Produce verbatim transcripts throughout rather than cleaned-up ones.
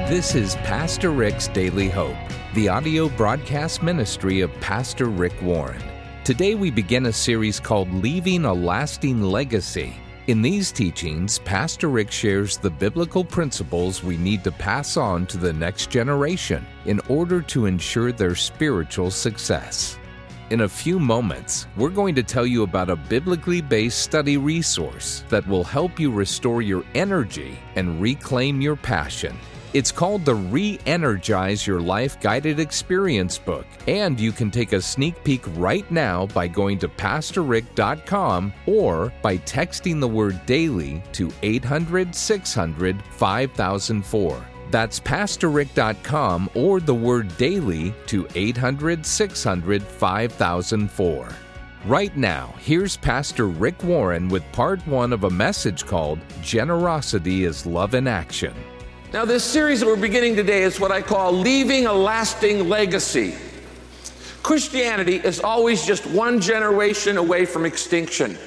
This is Pastor Rick's Daily Hope, the audio broadcast ministry of Pastor Rick Warren. Today we begin a series called Leaving a Lasting Legacy. In these teachings, Pastor Rick shares the biblical principles we need to pass on to the next generation in order to ensure their spiritual success. In a few moments, we're going to tell you about a biblically based study resource that will help you restore your energy and reclaim your passion. It's called the Re-Energize Your Life Guided Experience book, and you can take a sneak peek right now by going to pastor rick dot com or by texting the word DAILY to eight hundred, six hundred, five thousand four. That's pastor rick dot com or the word DAILY to eight hundred, six hundred, five thousand four. Right now, here's Pastor Rick Warren with part one of a message called Generosity is Love in Action. Now, this series that we're beginning today is what I call Leaving a Lasting Legacy. Christianity is always just one generation away from extinction.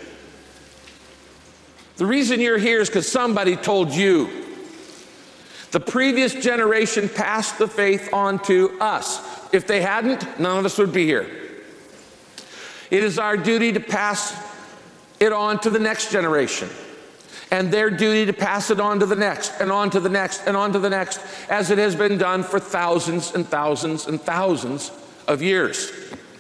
The reason you're here is because somebody told you. The previous generation passed the faith on to us. If they hadn't, none of us would be here. It is our duty to pass it on to the next generation, and their duty to pass it on to the next, and on to the next, and on to the next, as it has been done for thousands and thousands and thousands of years.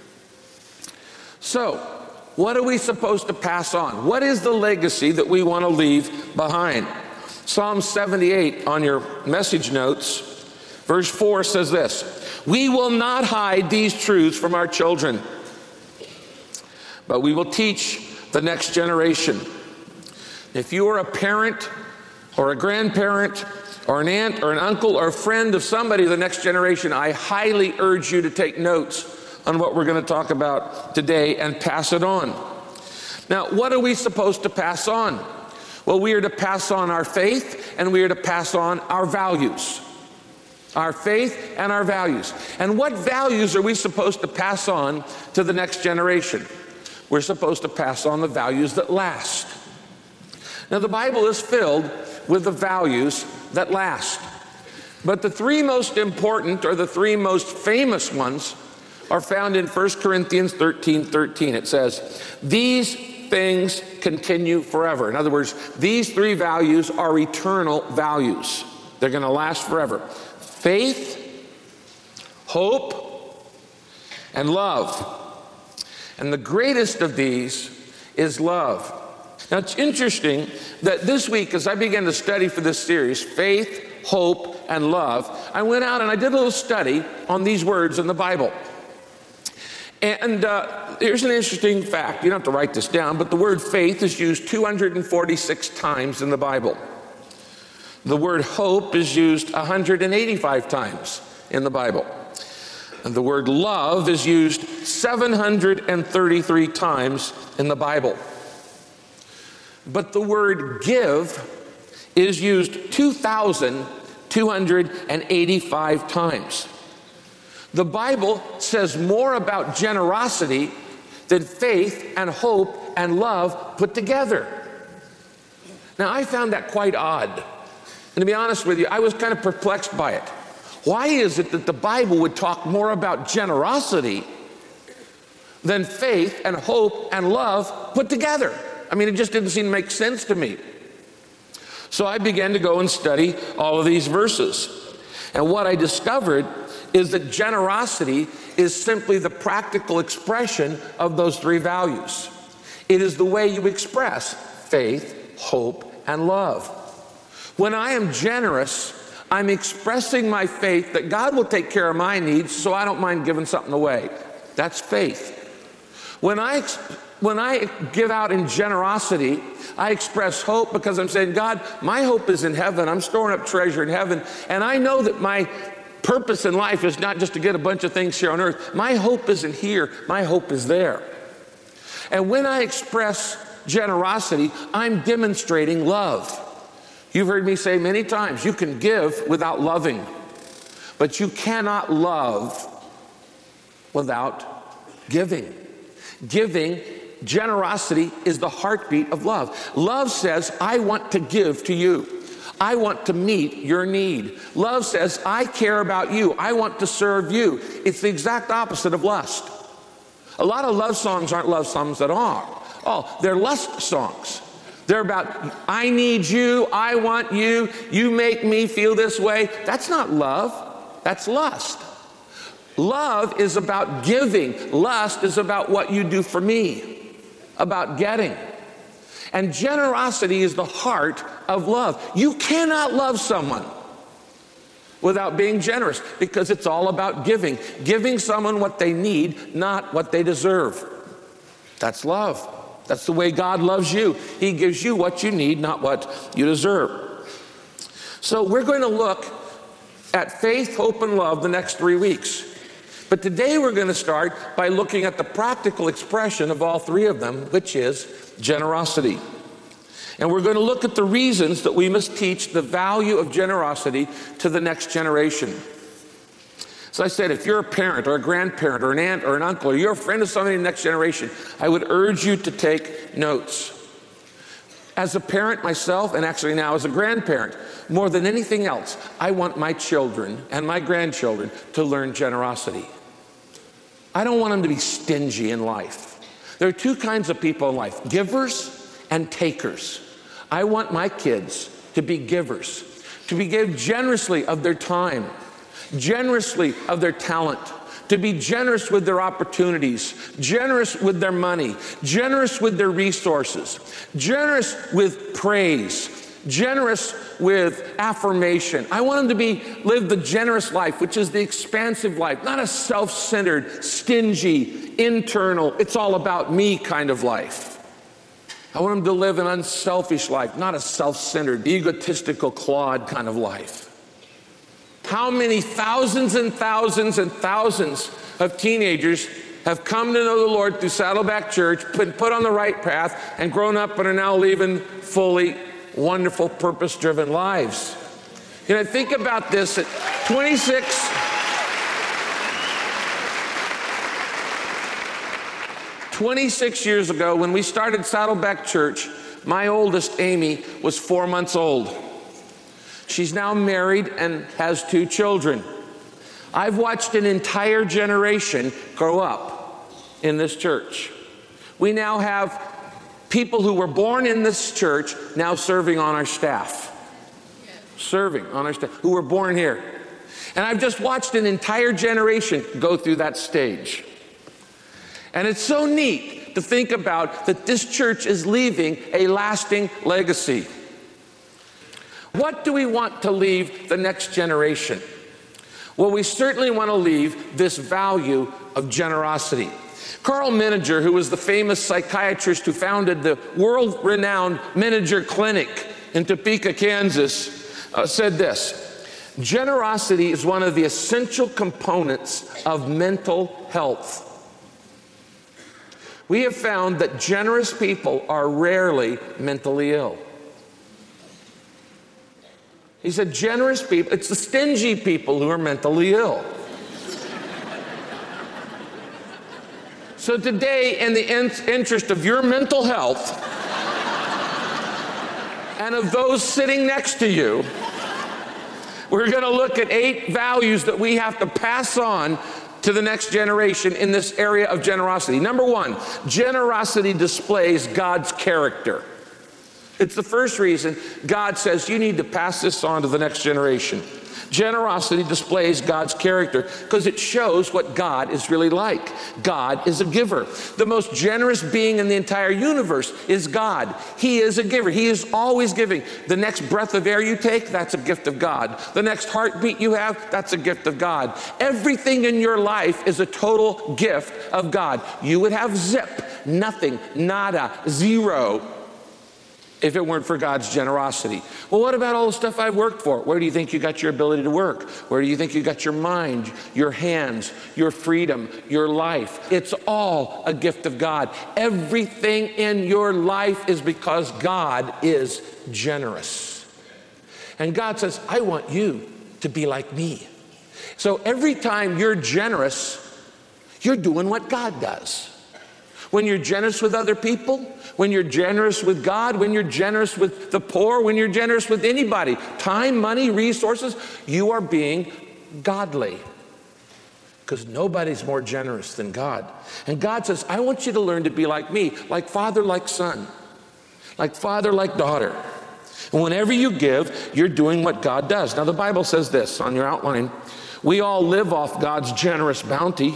So, what are we supposed to pass on? What is the legacy that we want to leave behind? Psalm seventy-eight on your message notes, verse four says this: "We will not hide these truths from our children, but we will teach the next generation." If you are a parent or a grandparent or an aunt or an uncle or a friend of somebody of the next generation, I highly urge you to take notes on what we're going to talk about today and pass it on. Now, what are we supposed to pass on? Well, we are to pass on our faith, and we are to pass on our values. Our faith and our values. And what values are we supposed to pass on to the next generation? We're supposed to pass on the values that last. Now, the Bible is filled with the values that last. But the three most important, or the three most famous ones, are found in First Corinthians thirteen thirteen. It says, "These things continue forever." In other words, these three values are eternal values. They're going to last forever. Faith, hope, and love. And the greatest of these is love. Now, it's interesting that this week, as I began to study for this series, faith, hope, and love, I went out and I did a little study on these words in the Bible. And uh, here's an interesting fact. You don't have to write this down, but the word faith is used two hundred forty-six times in the Bible. The word hope is used one hundred eighty-five times in the Bible. And the word love is used seven hundred thirty-three times in the Bible. But the word give is used two thousand two hundred eighty-five times. The Bible says more about generosity than faith and hope and love put together. Now, I found that quite odd. And to be honest with you, I was kind of perplexed by it. Why is it that the Bible would talk more about generosity than faith and hope and love put together? I mean, it just didn't seem to make sense to me. So I began to go and study all of these verses. And what I discovered is that generosity is simply the practical expression of those three values. It is the way you express faith, hope, and love. When I am generous, I'm expressing my faith that God will take care of my needs, so I don't mind giving something away. That's faith. When I When I give out in generosity, I express hope because I'm saying, God, my hope is in heaven. I'm storing up treasure in heaven. And I know that my purpose in life is not just to get a bunch of things here on earth. My hope isn't here. My hope is there. And when I express generosity, I'm demonstrating love. You've heard me say many times, you can give without loving, but you cannot love without giving. Giving Generosity is the heartbeat of love. Love says, I want to give to you. I want to meet your need. Love says, I care about you. I want to serve you. It's the exact opposite of lust. A lot of love songs aren't love songs at all. Oh, they're lust songs. They're about, I need you, I want you, you make me feel this way. That's not love, that's lust. Love is about giving. Lust is about what you do for me, about getting. And generosity is the heart of love. You cannot love someone without being generous, because it's all about giving. Giving someone what they need, not what they deserve. That's love. That's the way God loves you. He gives you what you need, not what you deserve. So we're going to look at faith, hope, and love the next three weeks. But today we're going to start by looking at the practical expression of all three of them, which is generosity. And we're going to look at the reasons that we must teach the value of generosity to the next generation. So I said, if you're a parent or a grandparent or an aunt or an uncle, or you're a friend of somebody in the next generation, I would urge you to take notes. As a parent myself, and actually now as a grandparent, more than anything else, I want my children and my grandchildren to learn generosity. I don't want them to be stingy in life. There are two kinds of people in life, givers and takers. I want my kids to be givers, to be give generously of their time, generously of their talent, to be generous with their opportunities, generous with their money, generous with their resources, generous with praise, generous with affirmation. I want them to be live the generous life, which is the expansive life, not a self-centered, stingy, internal, it's all about me kind of life. I want them to live an unselfish life, not a self-centered, egotistical, clawed kind of life. How many thousands and thousands and thousands of teenagers have come to know the Lord through Saddleback Church, been put on the right path, and grown up and are now living fully wonderful, purpose-driven lives? You know, think about this. At twenty-six, twenty-six years ago, when we started Saddleback Church, my oldest, Amy, was four months old. She's now married and has two children. I've watched an entire generation grow up in this church. We now have people who were born in this church now serving on our staff. Serving on our staff, who were born here. And I've just watched an entire generation go through that stage. And it's so neat to think about that this church is leaving a lasting legacy. What do we want to leave the next generation? Well, we certainly want to leave this value of generosity. Carl Menninger, who was the famous psychiatrist who founded the world-renowned Menninger Clinic in Topeka, Kansas, uh, said this: generosity is one of the essential components of mental health. We have found that generous people are rarely mentally ill. He said, generous people, it's the stingy people who are mentally ill. So today, in the in- interest of your mental health and of those sitting next to you, we're going to look at eight values that we have to pass on to the next generation in this area of generosity. Number one, generosity displays God's character. It's the first reason God says you need to pass this on to the next generation. Generosity displays God's character because it shows what God is really like. God is a giver. The most generous being in the entire universe is God. He is a giver. He is always giving. The next breath of air you take, that's a gift of God. The next heartbeat you have, that's a gift of God. Everything in your life is a total gift of God. You would have zip, nothing, nada, zero, if it weren't for God's generosity. Well, what about all the stuff I've worked for? Where do you think you got your ability to work? Where do you think you got your mind, your hands, your freedom, your life? It's all a gift of God. Everything in your life is because God is generous. And God says, I want you to be like me. So every time you're generous, you're doing what God does. When you're generous with other people, when you're generous with God, when you're generous with the poor, when you're generous with anybody, time, money, resources, you are being godly. Because nobody's more generous than God. And God says, I want you to learn to be like me, like father, like son, like father, like daughter. And whenever you give, you're doing what God does. Now the Bible says this on your outline, we all live off God's generous bounty,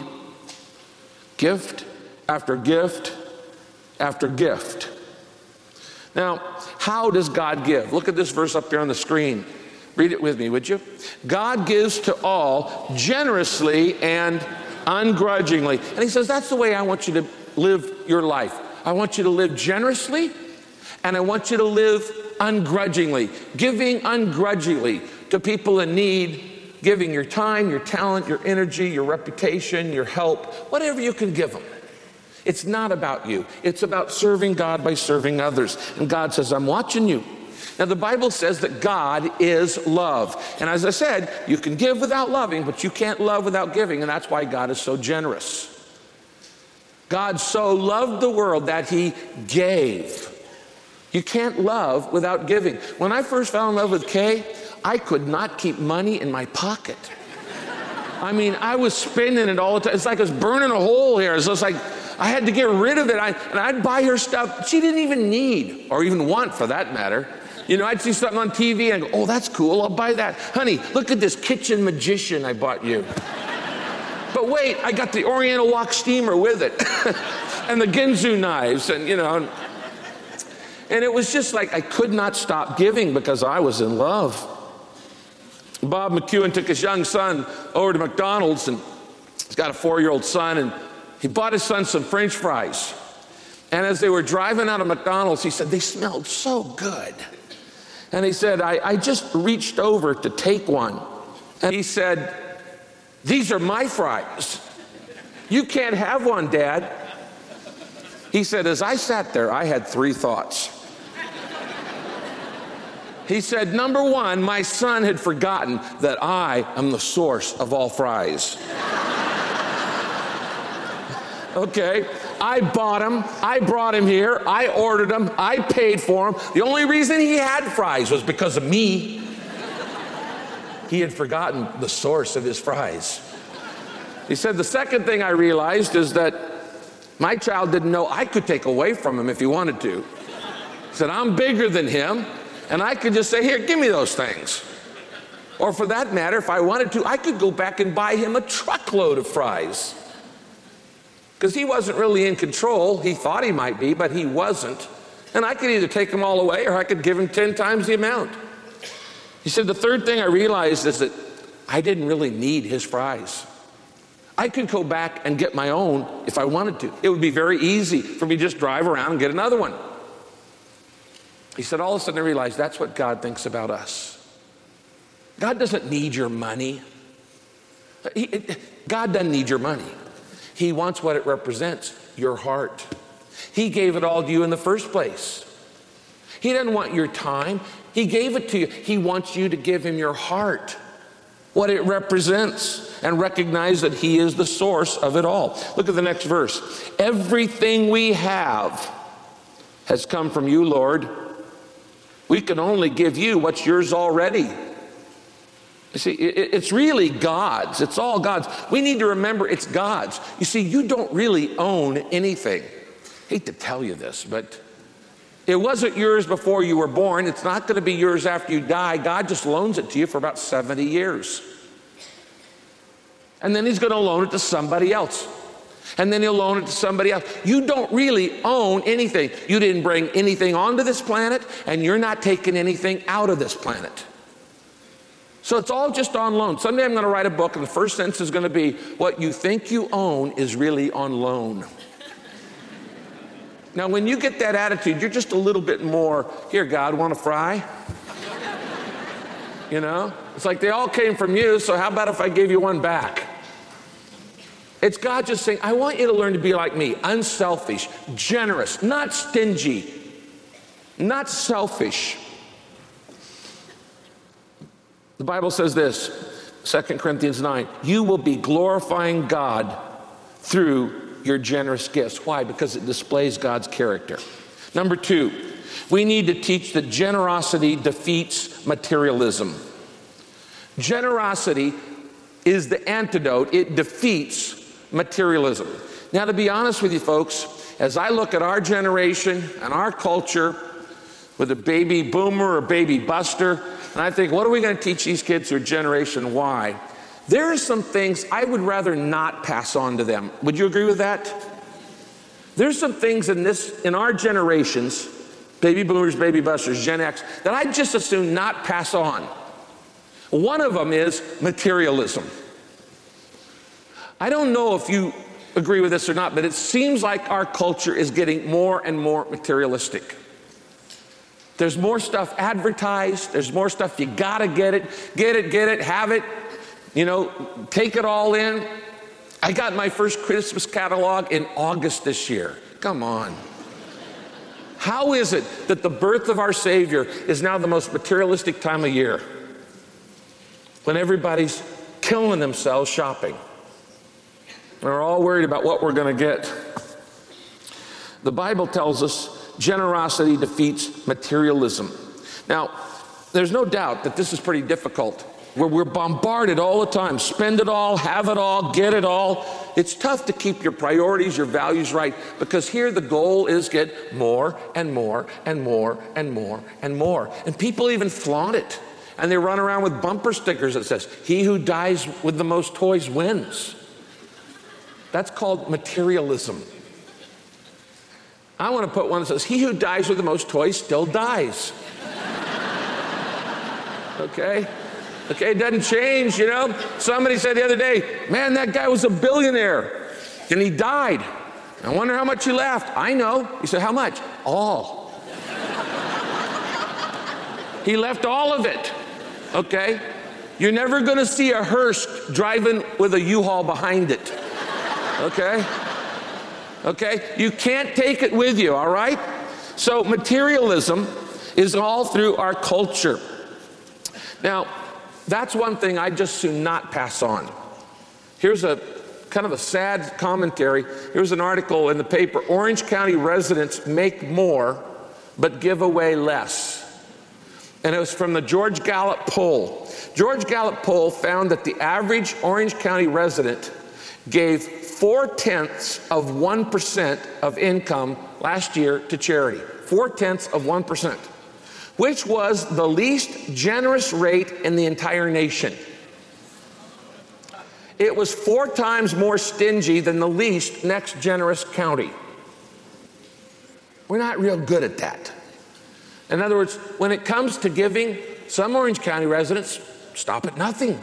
gift after gift after gift. Now, how does God give? Look at this verse up there on the screen. Read it with me, would you? God gives to all generously and ungrudgingly. And he says, that's the way I want you to live your life. I want you to live generously, and I want you to live ungrudgingly, giving ungrudgingly to people in need, giving your time, your talent, your energy, your reputation, your help, whatever you can give them. It's not about you. It's about serving God by serving others. And God says, I'm watching you. Now, the Bible says that God is love. And as I said, you can give without loving, but you can't love without giving, and that's why God is so generous. God so loved the world that he gave. You can't love without giving. When I first fell in love with Kay, I could not keep money in my pocket. I mean, I was spending it all the time. It's like I was burning a hole here. It's just like I had to get rid of it. I, and I'd buy her stuff she didn't even need, or even want for that matter. You know, I'd see something on T V and go, oh, that's cool, I'll buy that. Honey, look at this kitchen magician I bought you. But wait, I got the Oriental Wok steamer with it. And the Ginsu knives, and you know. And it was just like I could not stop giving because I was in love. Bob McEwen took his young son over to McDonald's, and he's got a four-year-old son, and he bought his son some French fries. And as they were driving out of McDonald's, he said, they smelled so good. And he said, I, I just reached over to take one. And he said, these are my fries. You can't have one, Dad. He said, as I sat there, I had three thoughts. He said, number one, my son had forgotten that I am the source of all fries. Okay, I bought him, I brought him here, I ordered him, I paid for him. The only reason he had fries was because of me. He had forgotten the source of his fries. He said, the second thing I realized is that my child didn't know I could take away from him if he wanted to. He said, I'm bigger than him, and I could just say, here, give me those things. Or for that matter, if I wanted to, I could go back and buy him a truckload of fries. Because he wasn't really in control. He thought he might be, but he wasn't. And I could either take them all away or I could give him ten times the amount. He said, the third thing I realized is that I didn't really need his fries. I could go back and get my own if I wanted to. It would be very easy for me to just drive around and get another one. He said, all of a sudden I realized that's what God thinks about us. God doesn't need your money. He, God doesn't need your money. He wants what it represents, your heart. He gave it all to you in the first place. He doesn't want your time. He gave it to you. He wants you to give him your heart, what it represents, and recognize that he is the source of it all. Look at the next verse. Everything we have has come from you, Lord. We can only give you what's yours already. You see, it's really God's. It's all God's. We need to remember it's God's. You see, you don't really own anything. I hate to tell you this, but it wasn't yours before you were born. It's not going to be yours after you die. God just loans it to you for about seventy years. And then he's going to loan it to somebody else. And then he'll loan it to somebody else. You don't really own anything. You didn't bring anything onto this planet, and you're not taking anything out of this planet. So it's all just on loan. Someday I'm going to write a book, and the first sentence is going to be, what you think you own is really on loan. Now, when you get that attitude, you're just a little bit more, here, God, want a fry? You know? It's like they all came from you, so how about if I gave you one back? It's God just saying, I want you to learn to be like me, unselfish, generous, not stingy, not selfish. The Bible says this, Second Corinthians nine, you will be glorifying God through your generous gifts. Why? Because it displays God's character. Number two, we need to teach that generosity defeats materialism. Generosity is the antidote. It defeats materialism. Now, to be honest with you folks, as I look at our generation and our culture with a baby boomer or baby buster, and I think, what are we going to teach these kids who are Generation Y? There are some things I would rather not pass on to them. Would you agree with that? There's some things in this, in our generations, baby boomers, baby busters, Gen X, that I'd just as soon not pass on. One of them is materialism. I don't know if you agree with this or not, but it seems like our culture is getting more and more materialistic. There's more stuff advertised. There's more stuff. You gotta get it, get it, get it, have it. You know, take it all in. I got my first Christmas catalog in August this year. Come on. How is it that the birth of our Savior is now the most materialistic time of year, when everybody's killing themselves shopping? We're all worried about what we're going to get. The Bible tells us generosity defeats materialism. Now, there's no doubt that this is pretty difficult, where we're bombarded all the time. Spend it all, have it all, get it all. It's tough to keep your priorities, your values right, because here the goal is get more and more and more and more and more. And people even flaunt it. And they run around with bumper stickers that says, "He who dies with the most toys wins." That's called materialism. I want to put one that says, "He who dies with the most toys still dies." Okay? Okay, it doesn't change, you know? Somebody said the other day, "Man, that guy was a billionaire, and he died. I wonder how much he left." "I know." He said, "How much?" "All." He left all of it, okay? You're never going to see a hearse driving with a U-Haul behind it, okay? Okay? You can't take it with you, all right? So materialism is all through our culture. Now, that's one thing I just soon not pass on. Here's a kind of a sad commentary. Here's an article in the paper. Orange County residents make more, but give away less. And it was from the George Gallup poll. George Gallup poll found that the average Orange County resident gave four-tenths of one percent of income last year to charity. Four-tenths of one percent. Which was the least generous rate in the entire nation. It was four times more stingy than the least next generous county. We're not real good at that. In other words, when it comes to giving, some Orange County residents stop at nothing.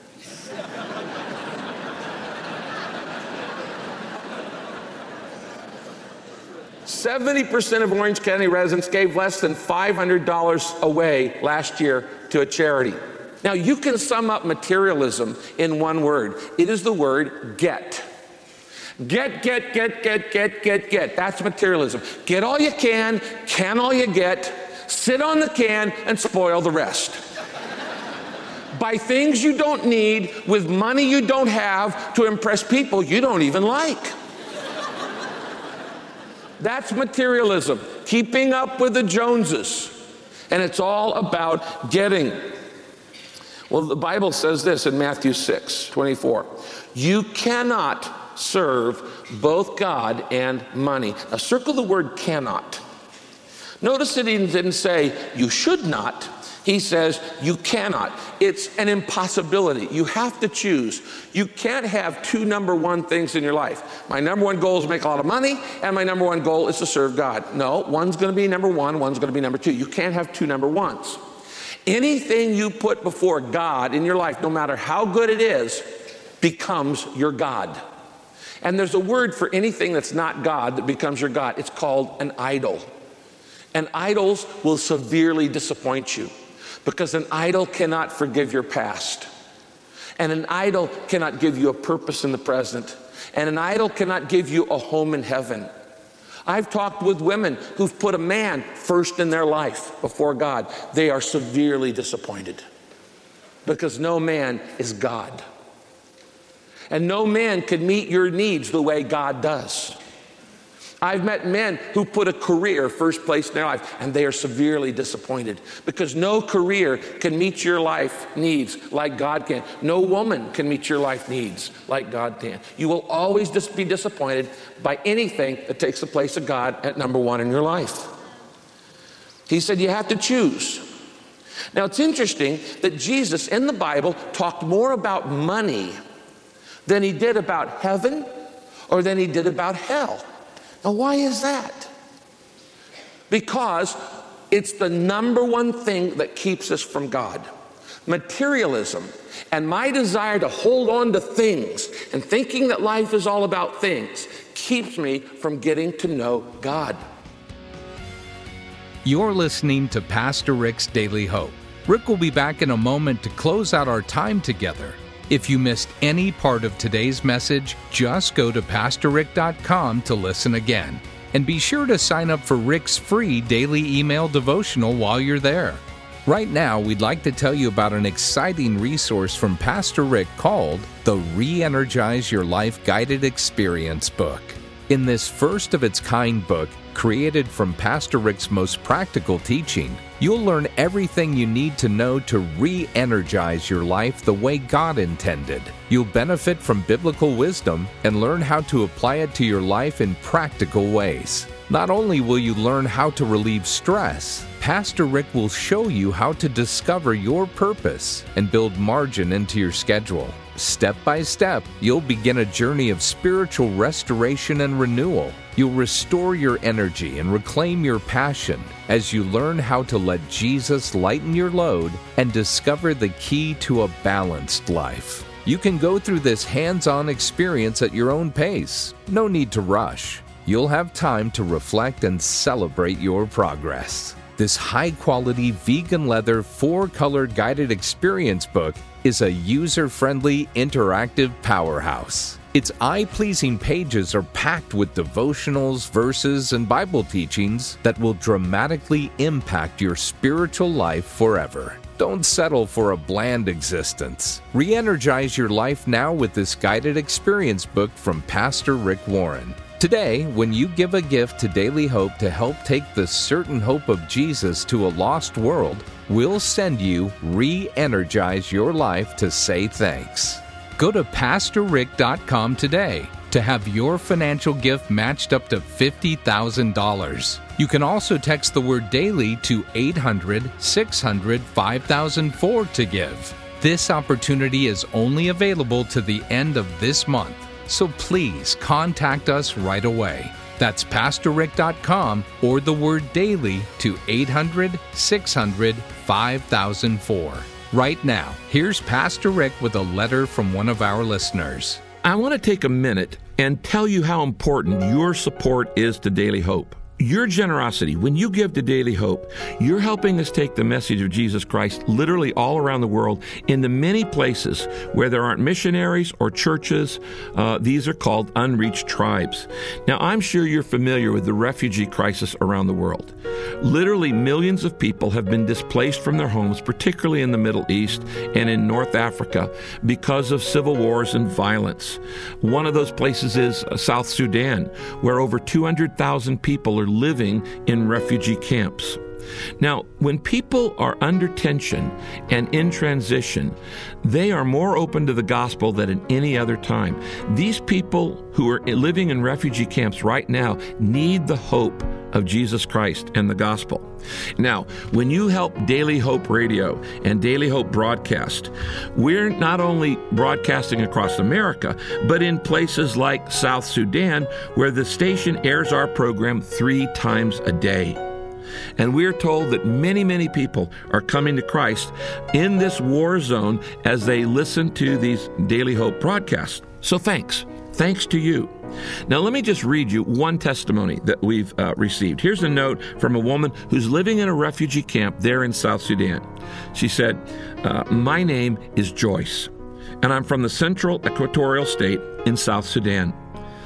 seventy percent of Orange County residents gave less than five hundred dollars away last year to a charity. Now, you can sum up materialism in one word. It is the word get. Get, get, get, get, get, get, get. That's materialism. Get all you can, can all you get, sit on the can, and spoil the rest. Buy things you don't need with money you don't have to impress people you don't even like. That's materialism, keeping up with the Joneses. And it's all about getting. Well, the Bible says this in Matthew six twenty-four. You cannot serve both God and money. Now, circle the word cannot. Notice that he didn't say you should not. He says you cannot. It's an impossibility. You have to choose. You can't have two number one things in your life. My number one goal is to make a lot of money, and my number one goal is to serve God. No, one's going to be number one, one's going to be number two. You can't have two number ones. Anything you put before God in your life, no matter how good it is, becomes your God. And there's a word for anything that's not God that becomes your God. It's called an idol. And idols will severely disappoint you, because an idol cannot forgive your past. And an idol cannot give you a purpose in the present. And an idol cannot give you a home in heaven. I've talked with women who've put a man first in their life before God. They are severely disappointed, because no man is God. And no man can meet your needs the way God does. I've met men who put a career first place in their life, and they are severely disappointed because no career can meet your life needs like God can. No woman can meet your life needs like God can. You will always just be disappointed by anything that takes the place of God at number one in your life. He said you have to choose. Now it's interesting that Jesus in the Bible talked more about money than he did about heaven or than he did about hell. Now, why is that? Because it's the number one thing that keeps us from God. Materialism and my desire to hold on to things and thinking that life is all about things keeps me from getting to know God. You're listening to Pastor Rick's Daily Hope. Rick will be back in a moment to close out our time together. If you missed any part of today's message, just go to pastor rick dot com to listen again. And be sure to sign up for Rick's free daily email devotional while you're there. Right now, we'd like to tell you about an exciting resource from Pastor Rick called the Re-Energize Your Life Guided Experience book. In this first-of-its-kind book, created from Pastor Rick's most practical teaching, you'll learn everything you need to know to re-energize your life the way God intended. You'll benefit from biblical wisdom and learn how to apply it to your life in practical ways. Not only will you learn how to relieve stress, Pastor Rick will show you how to discover your purpose and build margin into your schedule. Step by step, you'll begin a journey of spiritual restoration and renewal. You'll restore your energy and reclaim your passion as you learn how to let Jesus lighten your load and discover the key to a balanced life. You can go through this hands-on experience at your own pace. No need to rush. You'll have time to reflect and celebrate your progress. This high-quality vegan leather four-color guided experience book is a user-friendly, interactive powerhouse. Its eye-pleasing pages are packed with devotionals, verses, and Bible teachings that will dramatically impact your spiritual life forever. Don't settle for a bland existence. Re-energize your life now with this guided experience book from Pastor Rick Warren. Today, when you give a gift to Daily Hope to help take the certain hope of Jesus to a lost world, we'll send you Re-Energize Your Life to say thanks. Go to pastor rick dot com today to have your financial gift matched up to fifty thousand dollars. You can also text the word DAILY to eight hundred, six hundred, five thousand four to give. This opportunity is only available to the end of this month. So please contact us right away. That's pastor rick dot com or the word DAILY to eight hundred, six hundred, five thousand four. Right now, here's Pastor Rick with a letter from one of our listeners. I want to take a minute and tell you how important your support is to Daily Hope. Your generosity, when you give to Daily Hope, you're helping us take the message of Jesus Christ literally all around the world into many places where there aren't missionaries or churches. Uh, these are called unreached tribes. Now, I'm sure you're familiar with the refugee crisis around the world. Literally millions of people have been displaced from their homes, particularly in the Middle East and in North Africa, because of civil wars and violence. One of those places is South Sudan, where over two hundred thousand people are living in refugee camps. Now, when people are under tension and in transition, they are more open to the gospel than at any other time. These people who are living in refugee camps right now need the hope of Jesus Christ and the gospel. Now, when you help Daily Hope Radio and Daily Hope Broadcast, we're not only broadcasting across America, but in places like South Sudan, where the station airs our program three times a day. And we're told that many, many people are coming to Christ in this war zone as they listen to these Daily Hope broadcasts. So thanks. Thanks to you. Now, let me just read you one testimony that we've uh, received. Here's a note from a woman who's living in a refugee camp there in South Sudan. She said, uh, my name is Joyce, and I'm from the Central Equatorial State in South Sudan.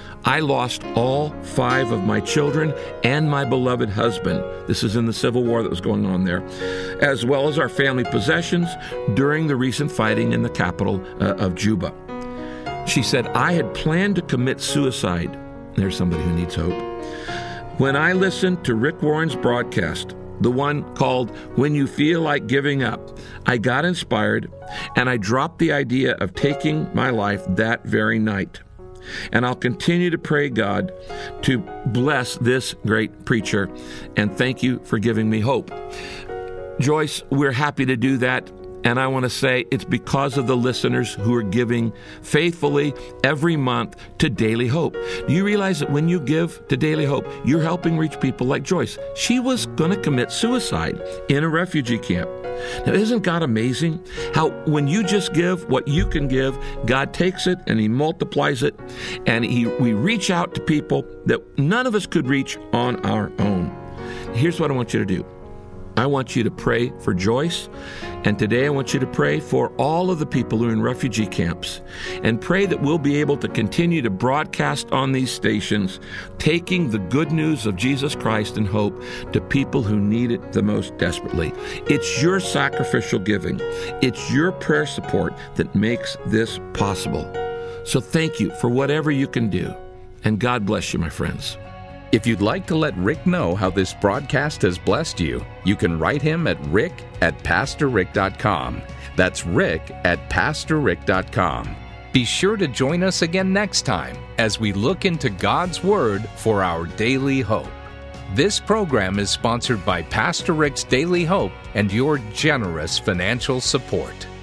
I lost all five of my children and my beloved husband. This is in the civil war that was going on there, as well as our family possessions during the recent fighting in the capital uh, of Juba. She said, I had planned to commit suicide. There's somebody who needs hope. When I listened to Rick Warren's broadcast, the one called When You Feel Like Giving Up, I got inspired and I dropped the idea of taking my life that very night. And I'll continue to pray God to bless this great preacher, and thank you for giving me hope. Joyce, we're happy to do that. And I want to say it's because of the listeners who are giving faithfully every month to Daily Hope. Do you realize that when you give to Daily Hope, you're helping reach people like Joyce? She was going to commit suicide in a refugee camp. Now, isn't God amazing? How when you just give what you can give, God takes it and He multiplies it, and he, we reach out to people that none of us could reach on our own. Here's what I want you to do. I want you to pray for Joyce, and today I want you to pray for all of the people who are in refugee camps, and pray that we'll be able to continue to broadcast on these stations, taking the good news of Jesus Christ and hope to people who need it the most desperately. It's your sacrificial giving. It's your prayer support that makes this possible. So thank you for whatever you can do, and God bless you, my friends. If you'd like to let Rick know how this broadcast has blessed you, you can write him at rick at pastor rick dot com. That's rick at pastor rick dot com. Be sure to join us again next time as we look into God's Word for our daily hope. This program is sponsored by Pastor Rick's Daily Hope and your generous financial support.